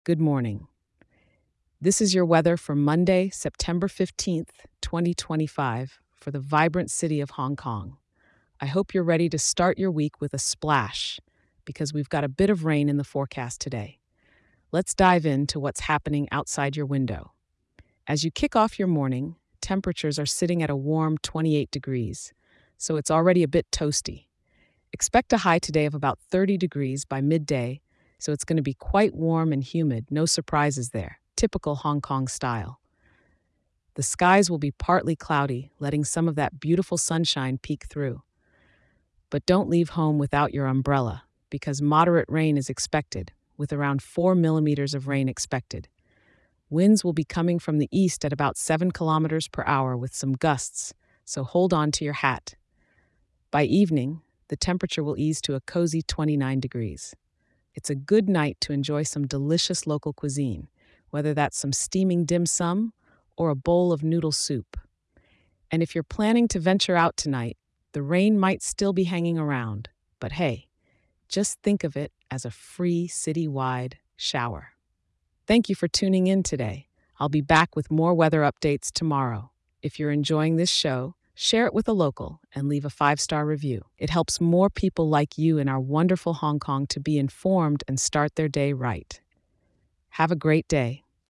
Good morning. This is your weather for Monday, September 15th, 2025, for the vibrant city of Hong Kong. I hope you're ready to start your week with a splash because we've got a bit of rain in the forecast today. Let's dive into what's happening outside your window. As you kick off your morning, temperatures are sitting at a warm 28 degrees, so it's already a bit toasty. Expect a high today of about 30 degrees by midday, so it's going to be quite warm and humid, no surprises there, typical Hong Kong style. The skies will be partly cloudy, letting some of that beautiful sunshine peek through. But don't leave home without your umbrella, because moderate rain is expected, with around 4 millimeters of rain expected. Winds will be coming from the east at about 7 kilometers per hour with some gusts, so hold on to your hat. By evening, the temperature will ease to a cozy 29 degrees. It's a good night to enjoy some delicious local cuisine, whether that's some steaming dim sum or a bowl of noodle soup. And if you're planning to venture out tonight, the rain might still be hanging around, but hey, just think of it as a free citywide shower. Thank you for tuning in today. I'll be back with more weather updates tomorrow. If you're enjoying this show, share it with a local and leave a 5-star review. It helps more people like you in our wonderful Hong Kong to be informed and start their day right. Have a great day.